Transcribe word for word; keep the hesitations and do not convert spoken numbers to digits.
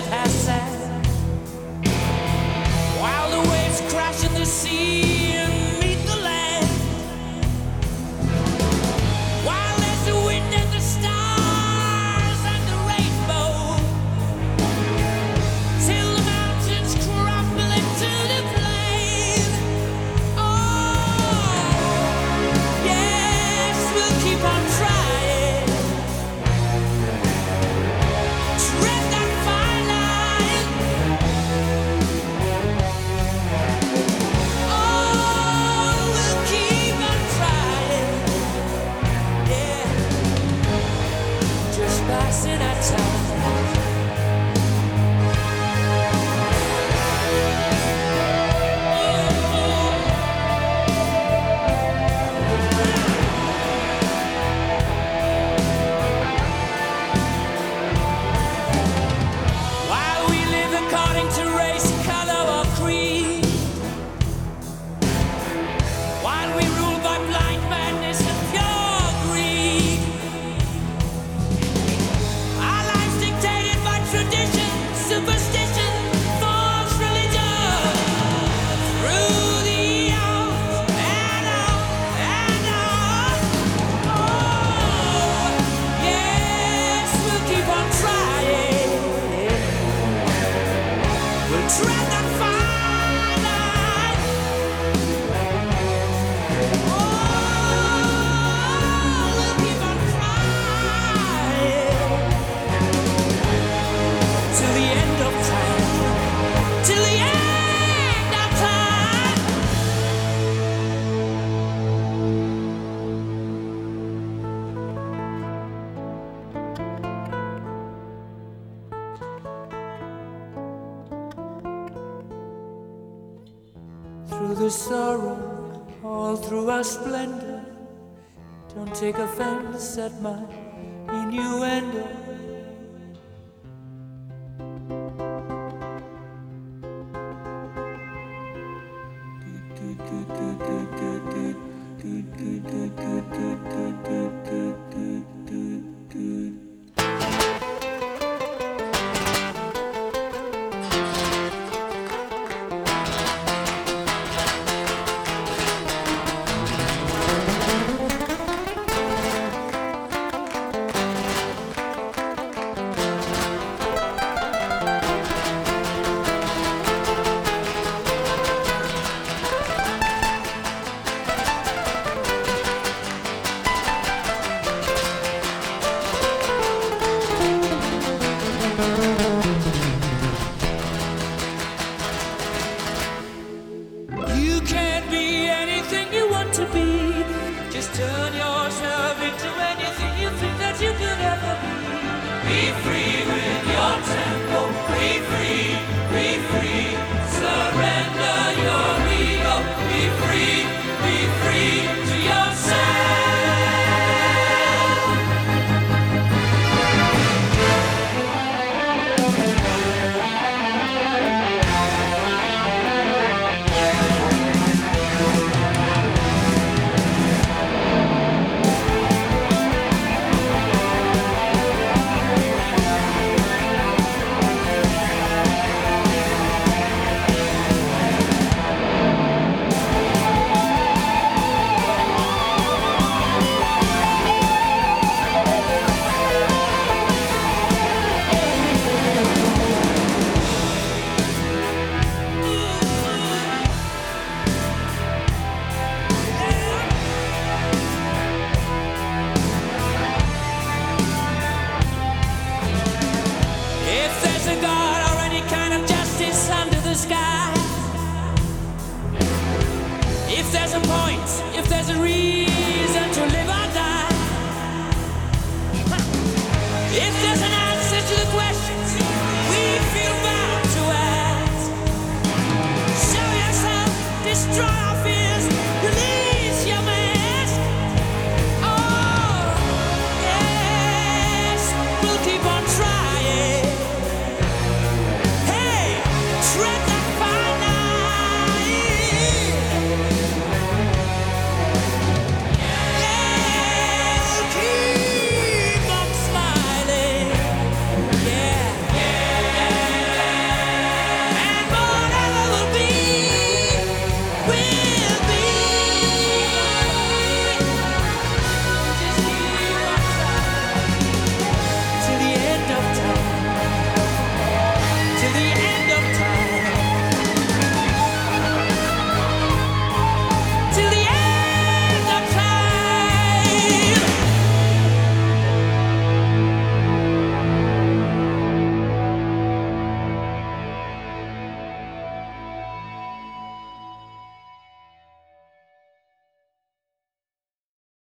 desert has sand, while the waves crash in the sea and meet the land, while there's the wind and the stars and the rainbow, till the mountains crumble into the plain. Oh, yes, we'll keep on trying. Tread that fine line. Oh, we'll keep on trying. Yeah, just passing our time. While we live according to race, color, or creed, while we rule by blind madness and pure greed, our lives dictated by tradition, superstition, false religion, through the on and on and on. Oh, yes, we'll keep on trying. We'll tread that fine line. Oh, we'll keep on trying till the end of time, till the end of time. Through the sorrow, all through our splendor, don't take offense at my innuendo. You can't be anything you want to be. Just turn yourself into anything you think that you could ever be. Be free with your tempo. Be free, be free. Surrender your ego. Be free, be free to yourself. If there's a God or any kind of justice under the sky, if there's a point, if there's a reason to live or die, if there's an answer to the questions we feel bound to ask, show yourself, destroy